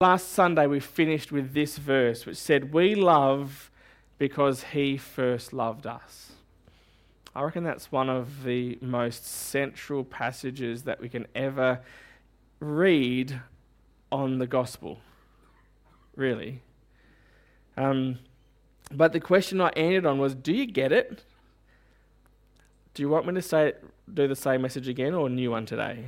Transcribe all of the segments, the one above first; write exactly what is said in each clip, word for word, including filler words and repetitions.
Last Sunday we finished with this verse which said, "We love because he first loved us." I reckon that's one of the most central passages that we can ever read on the gospel, really. Um, but the question I ended on was, do you get it? Do you want me to say do the same message again or a new one today?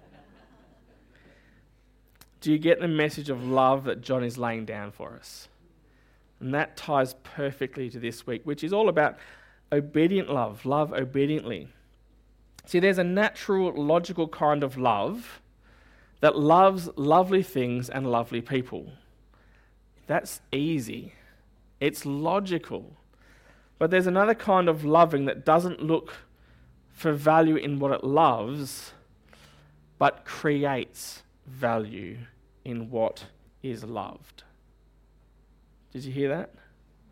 Do you get the message of love that John is laying down for us? And that ties perfectly to this week, which is all about obedient love, love obediently. See, there's a natural, logical kind of love that loves lovely things and lovely people. That's easy. It's logical. But there's another kind of loving that doesn't look for value in what it loves, but creates value in what is loved. Did you hear that?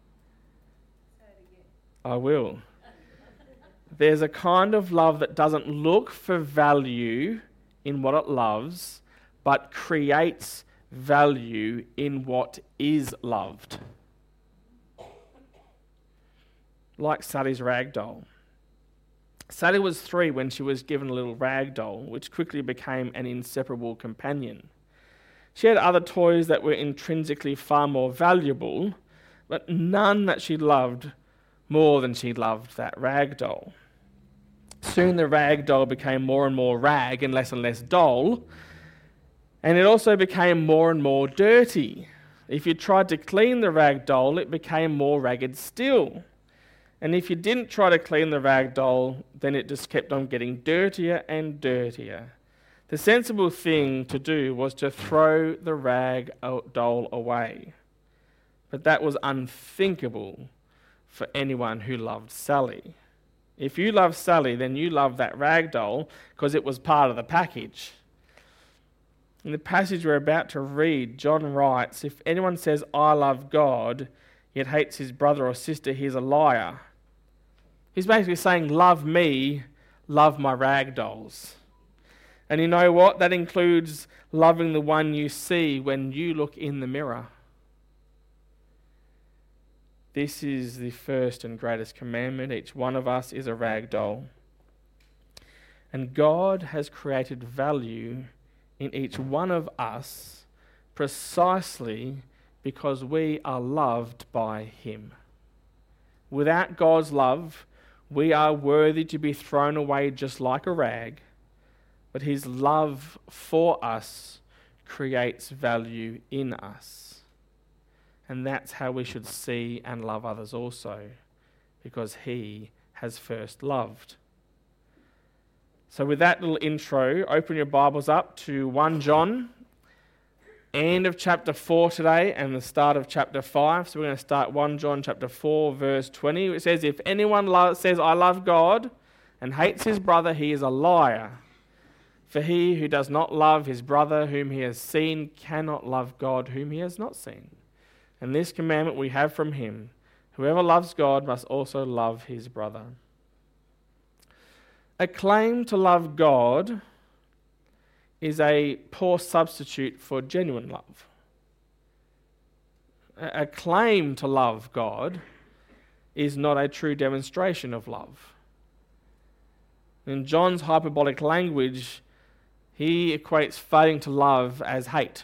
I will. There's a kind of love that doesn't look for value in what it loves, but creates value in what is loved. Like Sally's rag doll. Sally was three when she was given a little rag doll, which quickly became an inseparable companion. She had other toys that were intrinsically far more valuable, but none that she loved more than she loved that rag doll. Soon the rag doll became more and more rag and less and less doll, and it also became more and more dirty. If you tried to clean the rag doll, it became more ragged still. And if you didn't try to clean the rag doll, then it just kept on getting dirtier and dirtier. The sensible thing to do was to throw the rag doll away. But that was unthinkable for anyone who loved Sally. If you love Sally, then you love that rag doll because it was part of the package. In the passage we're about to read, John writes, "If anyone says, 'I love God,' yet hates his brother or sister, he's a liar." He's basically saying, love me, love my rag dolls. And you know what? That includes loving the one you see when you look in the mirror. This is the first and greatest commandment. Each one of us is a rag doll. And God has created value in each one of us precisely because we are loved by him. Without God's love, we are worthy to be thrown away just like a rag, but his love for us creates value in us. And that's how we should see and love others also, because he has first loved. So with that little intro, open your Bibles up to First John, end of chapter four today and the start of chapter five. So we're going to start First John chapter four verse twenty. It says, "If anyone lo- says, 'I love God,' and hates his brother, he is a liar. For he who does not love his brother whom he has seen cannot love God whom he has not seen. And this commandment we have from him, whoever loves God must also love his brother." A claim to love God is a poor substitute for genuine love. A claim to love God is not a true demonstration of love. In John's hyperbolic language, he equates failing to love as hate.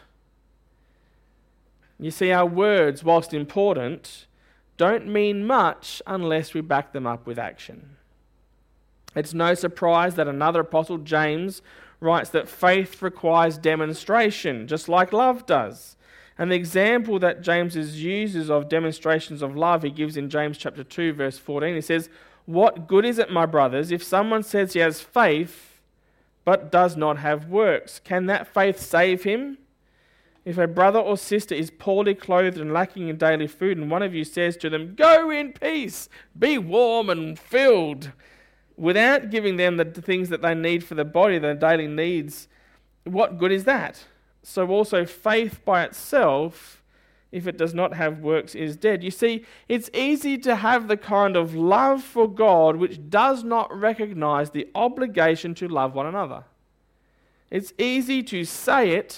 You see, our words, whilst important, don't mean much unless we back them up with action. It's no surprise that another apostle, James, writes that faith requires demonstration, just like love does. And the example that James uses of demonstrations of love, he gives in James chapter two, verse fourteen. He says, "What good is it, my brothers, if someone says he has faith, but does not have works? Can that faith save him? If a brother or sister is poorly clothed and lacking in daily food, and one of you says to them, 'Go in peace, be warm and filled,' without giving them the things that they need for the body, their daily needs, what good is that? So also faith by itself, if it does not have works, is dead." You see, it's easy to have the kind of love for God which does not recognize the obligation to love one another. It's easy to say it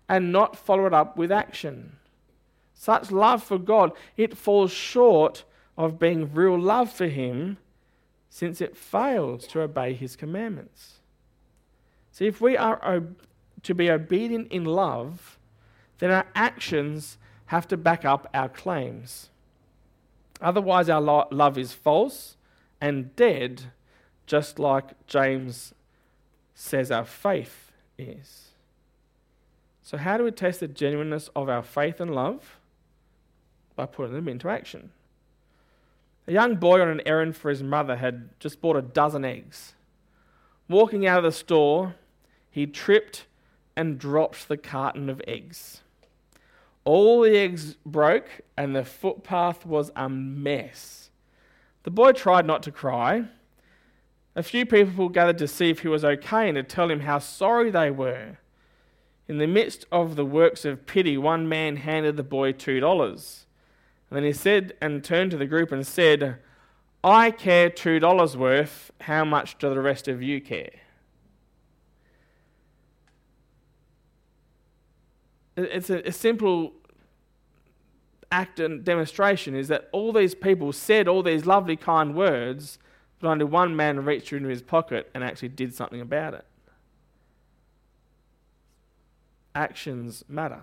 and not follow it up with action. Such love for God, it falls short of being real love for him, since it fails to obey his commandments. See, if we are ob- to be obedient in love, then our actions have to back up our claims. Otherwise, our lo- love is false and dead, just like James says our faith is. So how do we test the genuineness of our faith and love? By putting them into action. A young boy on an errand for his mother had just bought a dozen eggs. Walking out of the store, he tripped and dropped the carton of eggs. All the eggs broke and the footpath was a mess. The boy tried not to cry. A few people gathered to see if he was okay and to tell him how sorry they were. In the midst of the works of pity, one man handed the boy two dollars. And then he said and turned to the group and said, "I care two dollars worth. How much do the rest of you care?" It's a, a simple act and demonstration is that all these people said all these lovely, kind words, but only one man reached into his pocket and actually did something about it. Actions matter.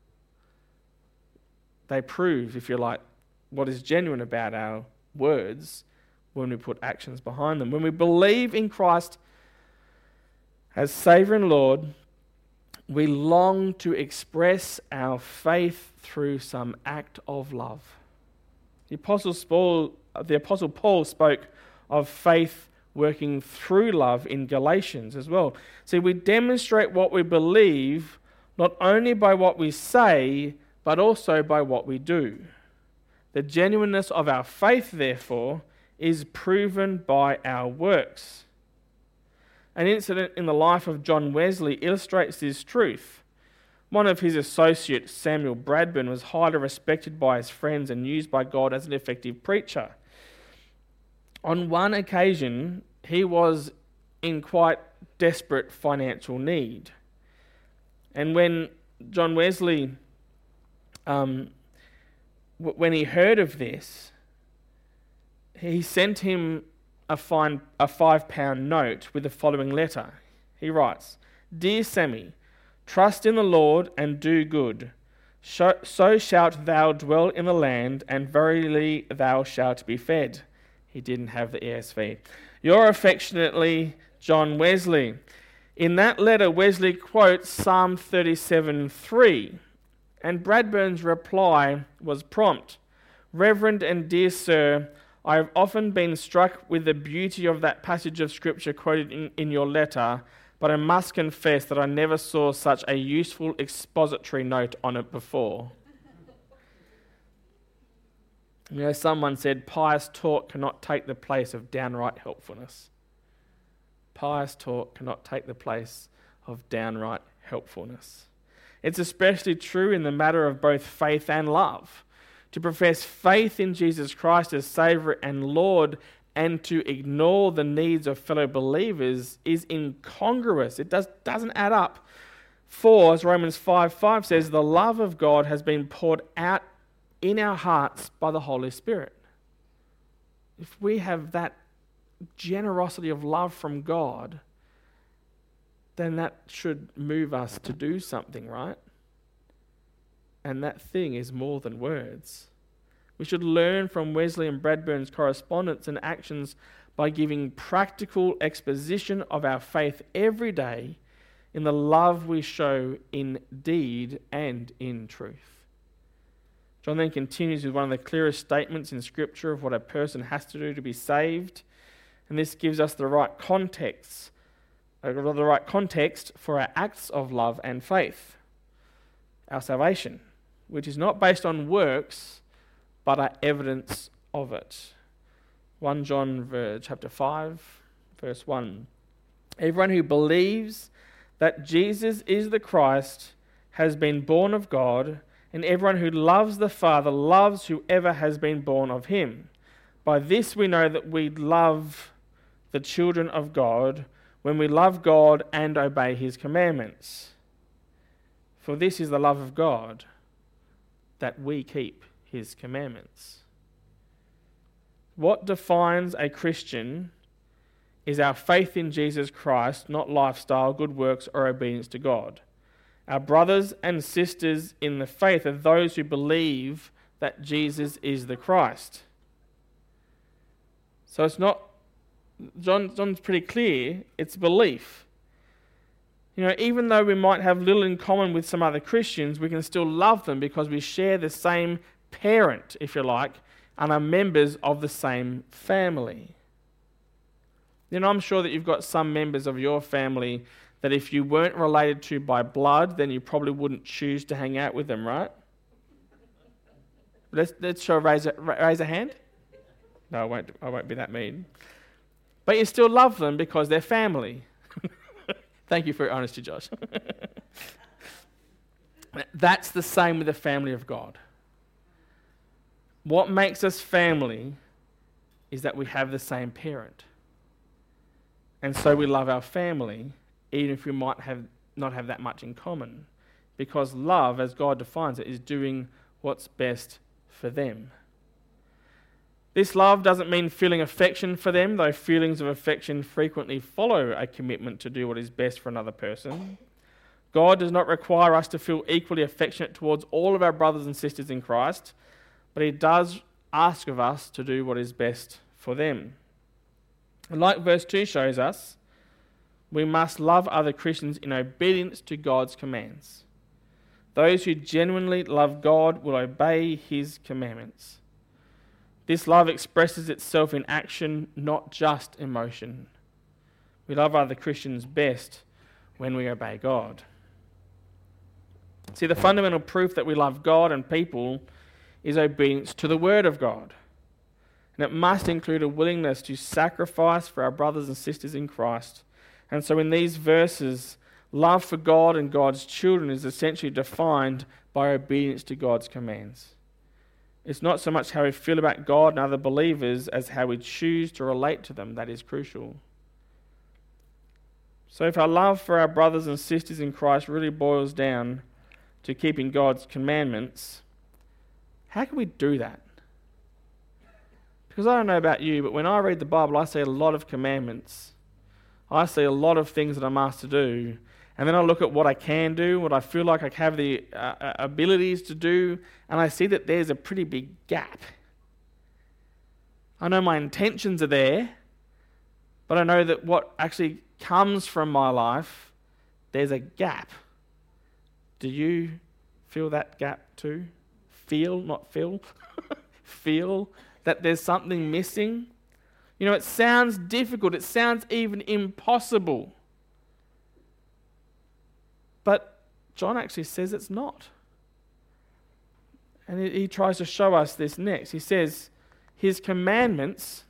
They prove, if you like, what is genuine about our words when we put actions behind them. When we believe in Christ as Saviour and Lord, we long to express our faith through some act of love. The Apostle Paul, the Apostle Paul spoke of faith working through love in Galatians as well. See, we demonstrate what we believe not only by what we say, but also by what we do. The genuineness of our faith, therefore, is proven by our works. An incident in the life of John Wesley illustrates this truth. One of his associates, Samuel Bradburn, was highly respected by his friends and used by God as an effective preacher. On one occasion, he was in quite desperate financial need. And when John Wesley Um, when he heard of this, he sent him a fine, a five-pound note with the following letter. He writes, "Dear Sammy, trust in the Lord and do good. So shalt thou dwell in the land, and verily thou shalt be fed." He didn't have the E S V. "Yours affectionately, John Wesley." In that letter, Wesley quotes Psalm thirty-seven three. And Bradburn's reply was prompt. "Reverend and dear sir, I have often been struck with the beauty of that passage of Scripture quoted in, in your letter, but I must confess that I never saw such a useful expository note on it before." You know, someone said, pious talk cannot take the place of downright helpfulness. Pious talk cannot take the place of downright helpfulness. It's especially true in the matter of both faith and love. To profess faith in Jesus Christ as Saviour and Lord and to ignore the needs of fellow believers is incongruous. It does, doesn't add up. For, as Romans five five says, the love of God has been poured out in our hearts by the Holy Spirit. If we have that generosity of love from God, then that should move us to do something, right? And that thing is more than words. We should learn from Wesley and Bradburn's correspondence and actions by giving practical exposition of our faith every day in the love we show in deed and in truth. John then continues with one of the clearest statements in Scripture of what a person has to do to be saved, and this gives us the right context the right context for our acts of love and faith, our salvation, which is not based on works, but are evidence of it. First John chapter five, verse one. Everyone who believes that Jesus is the Christ has been born of God, and everyone who loves the Father loves whoever has been born of him. By this we know that we love the children of God, when we love God and obey his commandments. For this is the love of God, that we keep his commandments. What defines a Christian is our faith in Jesus Christ, not lifestyle, good works, or obedience to God. Our brothers and sisters in the faith are those who believe that Jesus is the Christ. So it's not, John, John's pretty clear, it's belief. You know, even though we might have little in common with some other Christians, we can still love them because we share the same parent, if you like, and are members of the same family. You know, I'm sure that you've got some members of your family that if you weren't related to by blood, then you probably wouldn't choose to hang out with them, right? Let's let's show raise a, raise a hand. No, I won't. I won't be that mean. But you still love them because they're family. Thank you for your honesty, Josh. That's the same with the family of God. What makes us family is that we have the same parent. And so we love our family, even if we might have not have that much in common. Because love, as God defines it, is doing what's best for them. This love doesn't mean feeling affection for them, though feelings of affection frequently follow a commitment to do what is best for another person. God does not require us to feel equally affectionate towards all of our brothers and sisters in Christ, but he does ask of us to do what is best for them. And like verse two shows us, we must love other Christians in obedience to God's commands. Those who genuinely love God will obey his commandments. This love expresses itself in action, not just emotion. We love other Christians best when we obey God. See, the fundamental proof that we love God and people is obedience to the Word of God. And it must include a willingness to sacrifice for our brothers and sisters in Christ. And so in these verses, love for God and God's children is essentially defined by obedience to God's commands. It's not so much how we feel about God and other believers as how we choose to relate to them that is crucial. So if our love for our brothers and sisters in Christ really boils down to keeping God's commandments, how can we do that? Because I don't know about you, but when I read the Bible, I see a lot of commandments. I see a lot of things that I'm asked to do. And then I look at what I can do, what I feel like I have the uh, abilities to do, and I see that there's a pretty big gap. I know my intentions are there, but I know that what actually comes from my life, there's a gap. Do you feel that gap too? Feel, not feel. Feel that there's something missing? You know, it sounds difficult. It sounds even impossible. But John actually says it's not. And he tries to show us this next. He says, his commandments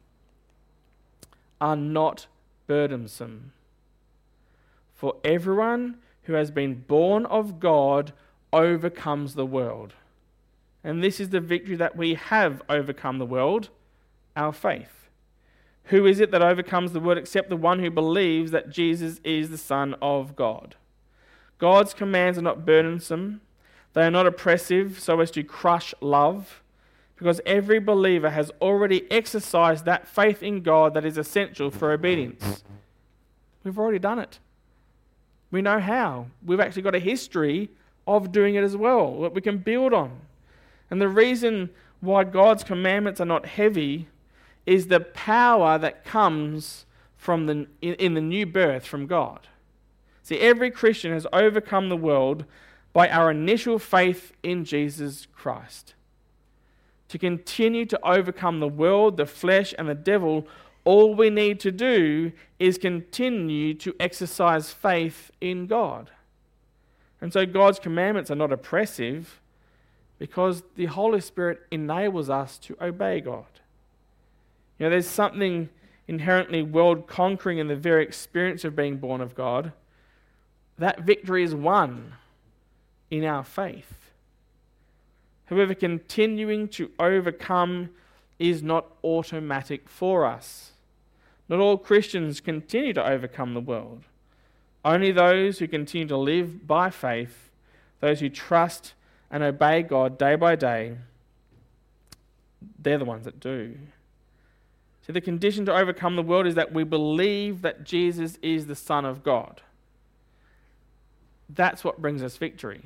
are not burdensome. For everyone who has been born of God overcomes the world. And this is the victory that we have overcome the world, our faith. Who is it that overcomes the world except the one who believes that Jesus is the Son of God? God's commands are not burdensome. They are not oppressive so as to crush love, because every believer has already exercised that faith in God that is essential for obedience. We've already done it. We know how. We've actually got a history of doing it as well that we can build on. And the reason why God's commandments are not heavy is the power that comes from the in, in the new birth from God. See, every Christian has overcome the world by our initial faith in Jesus Christ. To continue to overcome the world, the flesh, and the devil, all we need to do is continue to exercise faith in God. And so God's commandments are not oppressive because the Holy Spirit enables us to obey God. You know, there's something inherently world-conquering in the very experience of being born of God. That victory is won in our faith. However, continuing to overcome is not automatic for us. Not all Christians continue to overcome the world. Only those who continue to live by faith those who trust and obey God day by day, they're the ones that do. So the condition to overcome the world is that we believe that Jesus is the Son of God. That's what brings us victory.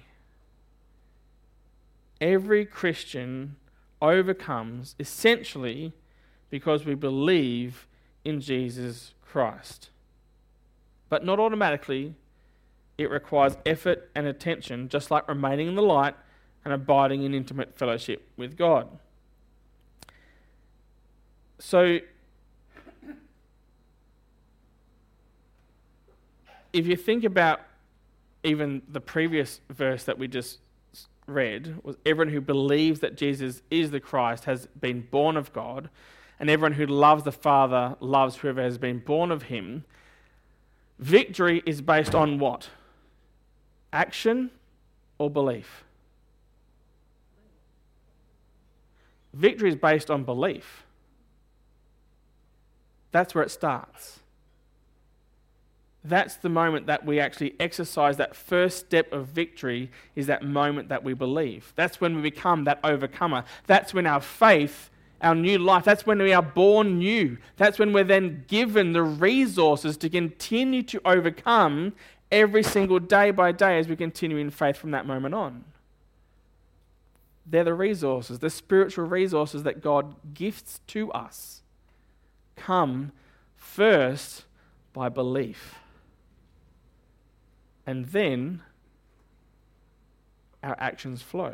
Every Christian overcomes essentially because we believe in Jesus Christ. But not automatically. It requires effort and attention, just like remaining in the light and abiding in intimate fellowship with God. So, if you think about even the previous verse that we just read, was everyone who believes that Jesus is the Christ has been born of God, and everyone who loves the Father loves whoever has been born of him. Victory is based on what? Action or belief? Victory is based on belief. That's where it starts. That's the moment that we actually exercise that first step of victory, is that moment that we believe. That's when we become that overcomer. That's when our faith, our new life, that's when we are born new. That's when we're then given the resources to continue to overcome every single day by day as we continue in faith from that moment on. They're the resources, the spiritual resources that God gifts to us. Come first by belief. And then our actions flow.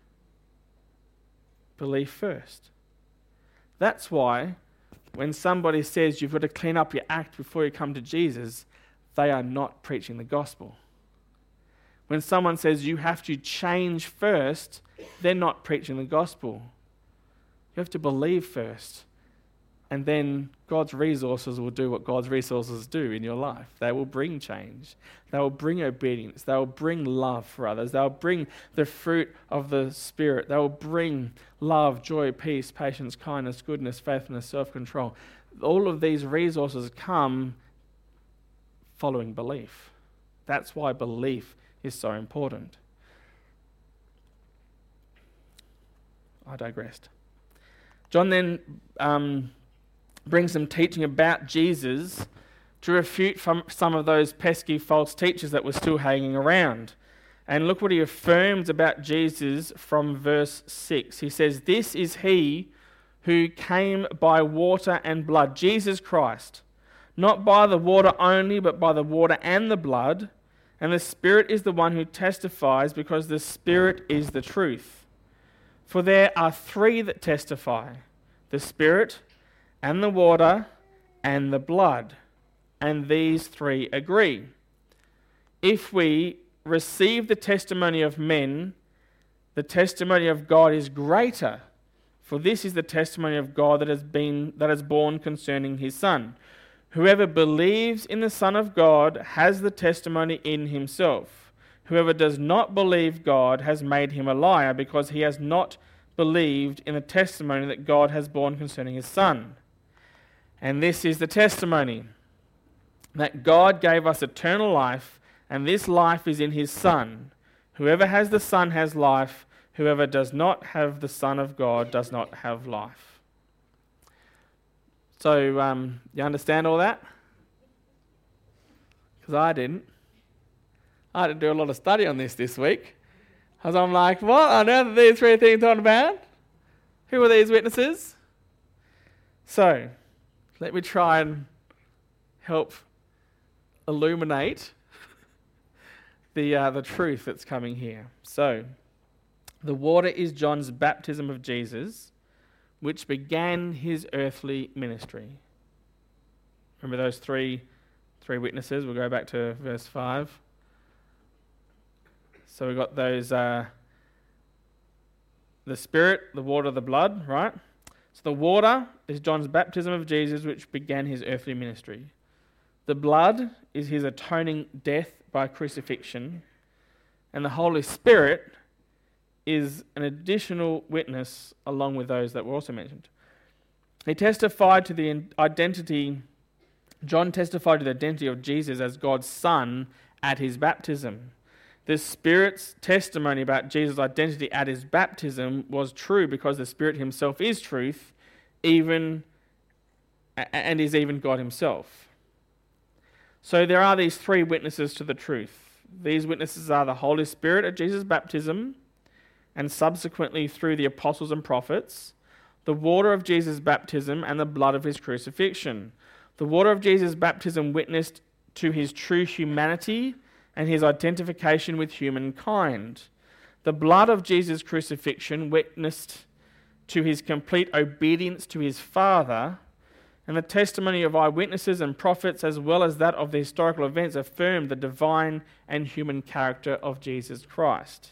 Belief first. That's why when somebody says you've got to clean up your act before you come to Jesus, they are not preaching the gospel. When someone says you have to change first, they're not preaching the gospel. You have to believe first. And then God's resources will do what God's resources do in your life. They will bring change. They will bring obedience. They will bring love for others. They will bring the fruit of the Spirit. They will bring love, joy, peace, patience, kindness, goodness, faithfulness, self-control. All of these resources come following belief. That's why belief is so important. I digressed. John then um, brings some teaching about Jesus to refute from some of those pesky false teachers that were still hanging around. And look what he affirms about Jesus from verse six. He says, "This is he who came by water and blood, Jesus Christ, not by the water only, but by the water and the blood. And the Spirit is the one who testifies, because the Spirit is the truth. For there are three that testify, the Spirit and the water and the blood. And these three agree. If we receive the testimony of men, the testimony of God is greater. For this is the testimony of God that has been that has borne concerning his Son. Whoever believes in the Son of God has the testimony in himself. Whoever does not believe God has made him a liar, because he has not believed in the testimony that God has borne concerning his Son. And this is the testimony, that God gave us eternal life, and this life is in his Son. Whoever has the Son has life. Whoever does not have the Son of God does not have life." So, um, you understand all that? Because I didn't. I had to do a lot of study on this this week. Because I'm like, what on earth are these three things talking about? Who are these witnesses? So, let me try and help illuminate the uh, the truth that's coming here. So, the water is John's baptism of Jesus, which began his earthly ministry. Remember those three, three witnesses? We'll go back to verse five. So we've got those, uh, the Spirit, the water, the blood, right? So the water is John's baptism of Jesus, which began his earthly ministry. The blood is his atoning death by crucifixion. And the Holy Spirit is an additional witness along with those that were also mentioned. He testified to the identity, John testified to the identity of Jesus as God's Son at his baptism. The Spirit's testimony about Jesus' identity at his baptism was true because the Spirit himself is truth, even and is even God himself. So there are these three witnesses to the truth. These witnesses are the Holy Spirit at Jesus' baptism, and subsequently through the apostles and prophets, the water of Jesus' baptism, and the blood of his crucifixion. The water of Jesus' baptism witnessed to his true humanity and his identification with humankind. The blood of Jesus' crucifixion witnessed to his complete obedience to his Father, and the testimony of eyewitnesses and prophets, as well as that of the historical events, affirmed the divine and human character of Jesus Christ.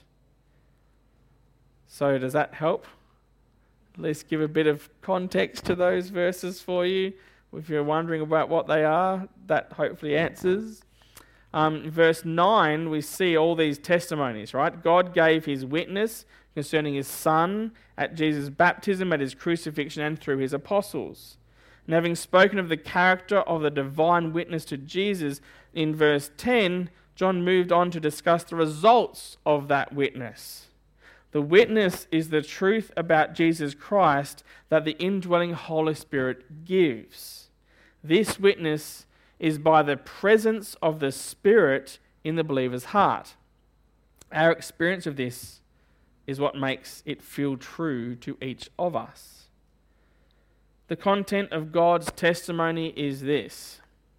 So does that help? At least give a bit of context to those verses for you. If you're wondering about what they are, that hopefully answers. Um, verse nine, we see all these testimonies, right? God gave his witness concerning his Son at Jesus' baptism, at his crucifixion, and through his apostles. And having spoken of the character of the divine witness to Jesus, in verse ten, John moved on to discuss the results of that witness. The witness is the truth about Jesus Christ that the indwelling Holy Spirit gives. This witness is by the presence of the Spirit in the believer's heart. Our experience of this is what makes it feel true to each of us. The content of God's testimony is this: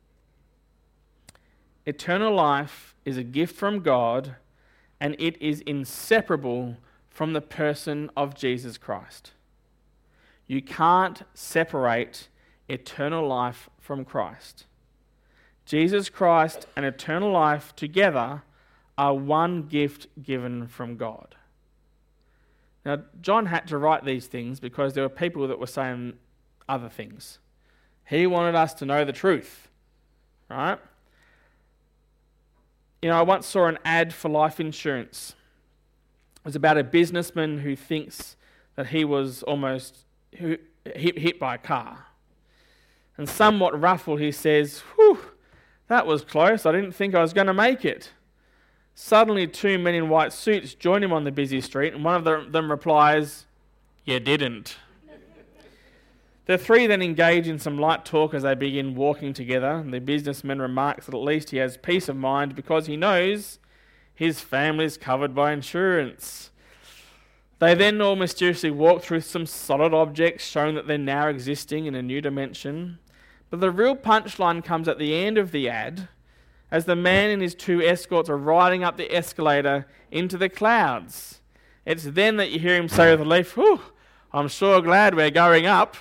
eternal life is a gift from God, and it is inseparable from the person of Jesus Christ. You can't separate eternal life from Christ. Jesus Christ and eternal life together are one gift given from God. Now, John had to write these things because there were people that were saying other things. He wanted us to know the truth, right? You know, I once saw an ad for life insurance. It was about a businessman who thinks that he was almost hit, hit by a car. And somewhat ruffled, he says, "Whew, that was close. I didn't think I was going to make it." Suddenly, two men in white suits join him on the busy street, and one of them replies, "You didn't." The three then engage in some light talk as they begin walking together, and the businessman remarks that at least he has peace of mind because he knows his family is covered by insurance. They then all mysteriously walk through some solid objects, showing that they're now existing in a new dimension. But the real punchline comes at the end of the ad, as the man and his two escorts are riding up the escalator into the clouds. It's then that you hear him say with relief, "Whew, I'm sure glad we're going up."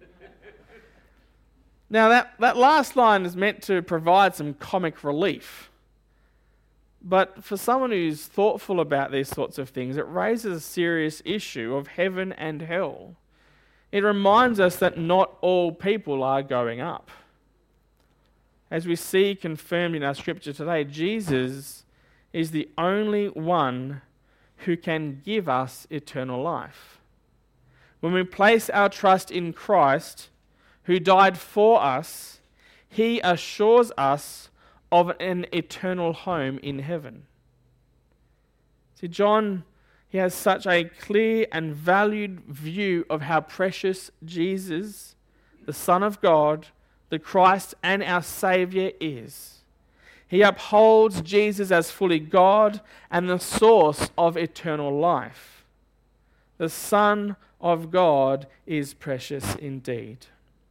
Now that, that last line is meant to provide some comic relief. But for someone who's thoughtful about these sorts of things, it raises a serious issue of heaven and hell. It reminds us that not all people are going up. As we see confirmed in our scripture today, Jesus is the only one who can give us eternal life. When we place our trust in Christ, who died for us, he assures us of an eternal home in heaven. See, John, he has such a clear and valued view of how precious Jesus, the Son of God, the Christ and our Saviour is. He upholds Jesus as fully God and the source of eternal life. The Son of God is precious indeed.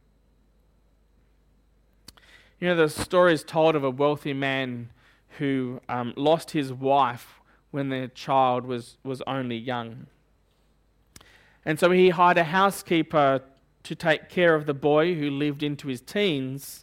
You know, the story is told of a wealthy man who um, lost his wife when their child was, was only young. And so he hired a housekeeper to take care of the boy who lived into his teens,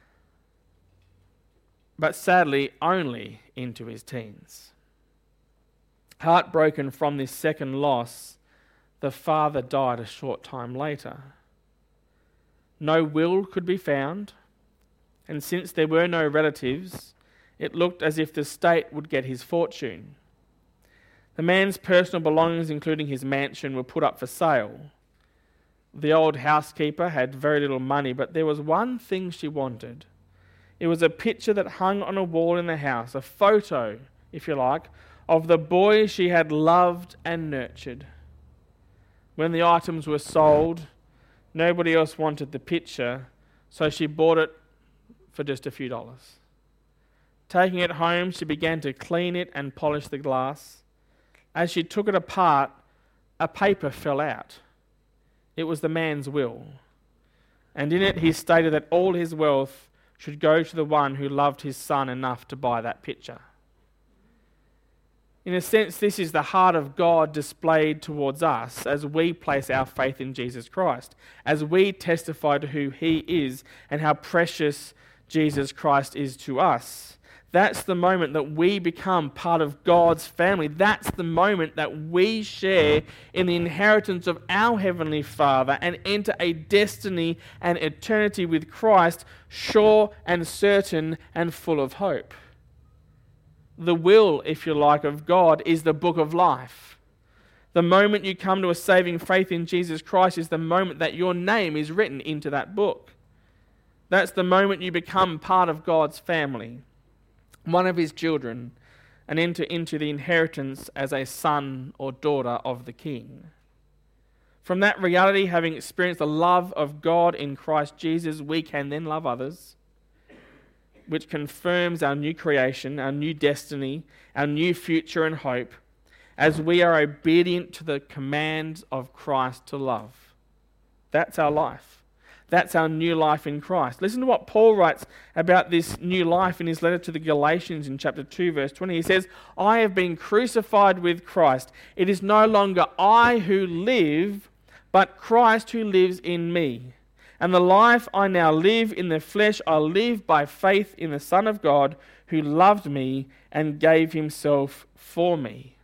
but sadly only into his teens. Heartbroken from this second loss, the father died a short time later. No will could be found, and since there were no relatives, it looked as if the state would get his fortune. The man's personal belongings, including his mansion, were put up for sale. The old housekeeper had very little money, but there was one thing she wanted. It was a picture that hung on a wall in the house, a photo, if you like, of the boy she had loved and nurtured. When the items were sold, nobody else wanted the picture, so she bought it for just a few dollars. Taking it home, she began to clean it and polish the glass. As she took it apart, a paper fell out. It was the man's will, and in it he stated that all his wealth should go to the one who loved his son enough to buy that picture. In a sense, this is the heart of God displayed towards us as we place our faith in Jesus Christ, as we testify to who He is and how precious Jesus Christ is to us. That's the moment that we become part of God's family. That's the moment that we share in the inheritance of our Heavenly Father and enter a destiny and eternity with Christ, sure and certain and full of hope. The will, if you like, of God is the book of life. The moment you come to a saving faith in Jesus Christ is the moment that your name is written into that book. That's the moment you become part of God's family, one of His children, and enter into the inheritance as a son or daughter of the King. From that reality, having experienced the love of God in Christ Jesus, we can then love others, which confirms our new creation, our new destiny, our new future and hope, as we are obedient to the commands of Christ to love. That's our life. That's our new life in Christ. Listen to what Paul writes about this new life in his letter to the Galatians in chapter two, verse twenty. He says, I have been crucified with Christ. It is no longer I who live, but Christ who lives in me. And the life I now live in the flesh, I live by faith in the Son of God who loved me and gave Himself for me.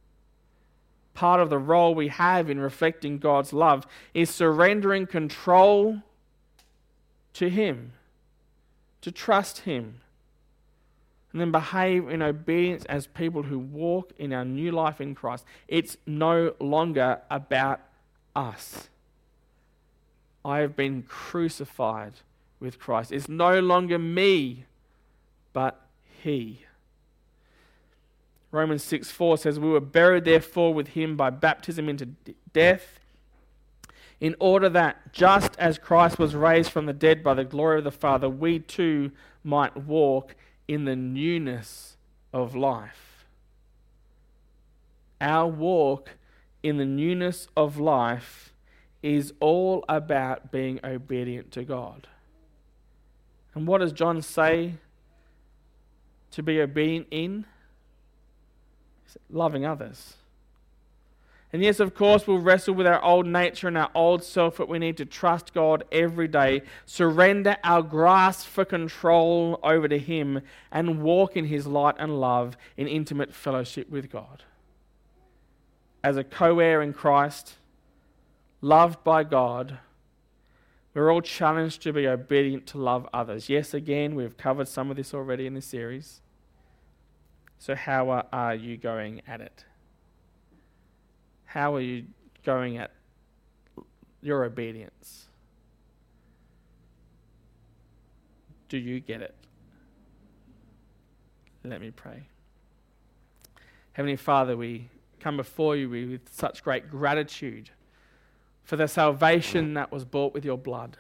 Part of the role we have in reflecting God's love is surrendering control to Him, to trust Him, and then behave in obedience as people who walk in our new life in Christ. It's no longer about us. I have been crucified with Christ. It's no longer me, but He. Romans six four says, we were buried therefore with Him by baptism into death, in order that, just as Christ was raised from the dead by the glory of the Father, we too might walk in the newness of life. Our walk in the newness of life is all about being obedient to God. And what does John say to be obedient in? Loving others. And yes, of course, we'll wrestle with our old nature and our old self, but we need to trust God every day, surrender our grasp for control over to Him, and walk in His light and love in intimate fellowship with God. As a co-heir in Christ, loved by God, we're all challenged to be obedient to love others. Yes, again, we've covered some of this already in this series. So how are, are you going at it? How are you going at your obedience? Do you get it? Let me pray. Heavenly Father, we come before you with such great gratitude for the salvation that was bought with your blood.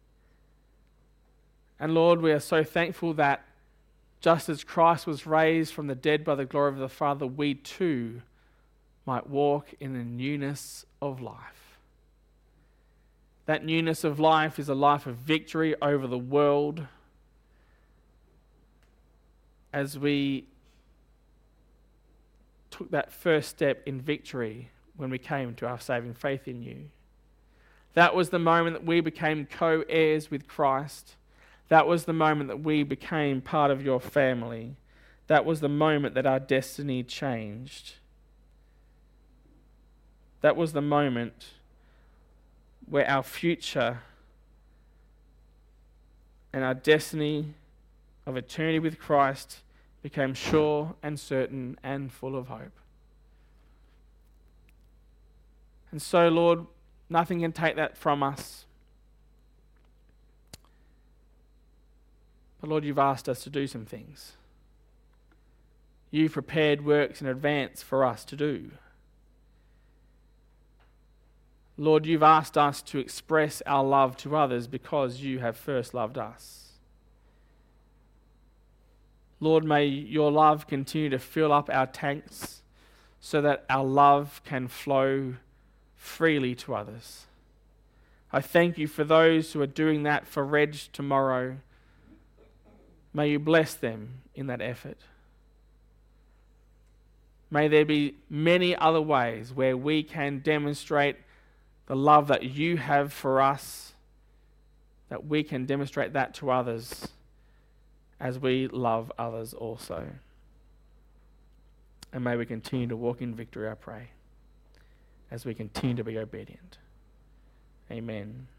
And Lord, we are so thankful that just as Christ was raised from the dead by the glory of the Father, we too might walk in the newness of life. That newness of life is a life of victory over the world as we took that first step in victory when we came to our saving faith in you. That was the moment that we became co-heirs with Christ. That was the moment that we became part of your family. That was the moment that our destiny changed. That was the moment where our future and our destiny of eternity with Christ became sure and certain and full of hope. And so, Lord, nothing can take that from us. But Lord, you've asked us to do some things. You've prepared works in advance for us to do. Lord, you've asked us to express our love to others because you have first loved us. Lord, may your love continue to fill up our tanks so that our love can flow freely to others. I thank you for those who are doing that for Reg tomorrow. May you bless them in that effort. May there be many other ways where we can demonstrate the love that you have for us, that we can demonstrate that to others as we love others also. And may we continue to walk in victory, I pray, as we continue to be obedient. Amen.